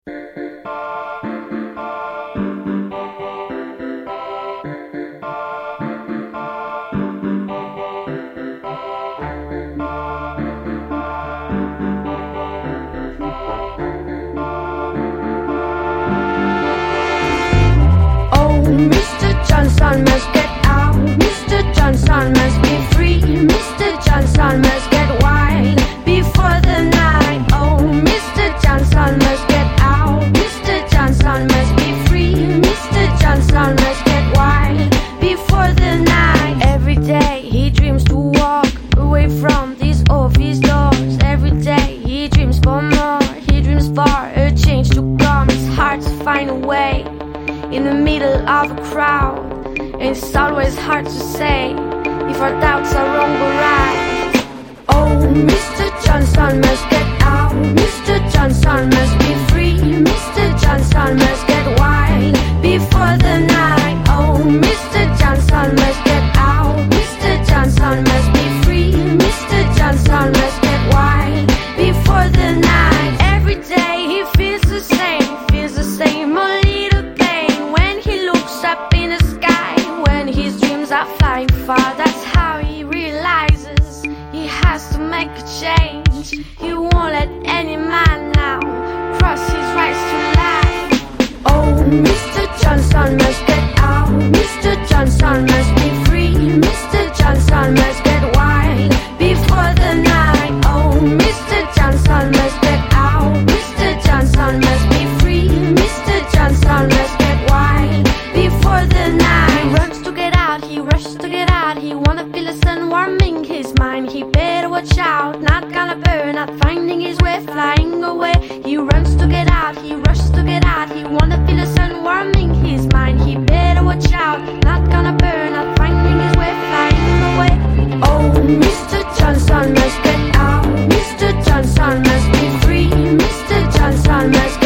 Mr. Johnson must get out. Mr. Johnson must be free. Mr. Johnson must get wide before the night. Oh, Mr. Johnson must get out. Mr. Johnson must be free. Mr. Johnson must get wide before the night. Every day he dreams to walk away from these office doors. Every day he dreams for more. He dreams for a change to come. It's hard to find a way in the middle of a crowd, and it's always hard to say if our doubts are wrong or right. Oh, Mr. Johnson must get out. Mr. Johnson must be free. Mr. Johnson must get wide before the night. Oh, Mr. Johnson must get out. Mr. Johnson must be free. Mr. Johnson must get wide before the night. Every day he feels the same, a little pain when he looks up in the sky, when his dreams are flying far. That's how he realizes he has to make a change. He won't let any man now cross his rights to life. Oh, Mr. Johnson must get out. Mr. Johnson must be free. Mr. Johnson must get wide before the night. Oh, Mr. Johnson must get out. Mr. Johnson must be free. Mr. Johnson must get wide before the night. He runs to get out, he rushes to get out. He wanna feel the sun warming his mind. He better watch out, not gonna burn, not finding his way, flying away. He runs to get out, he rushes to get out. He wanna feel the sun warming his mind. He better watch out, not gonna burn, not finding his way, flying away. Oh, Mr. Johnson must get out. Mr. Johnson must be free. Mr. Johnson must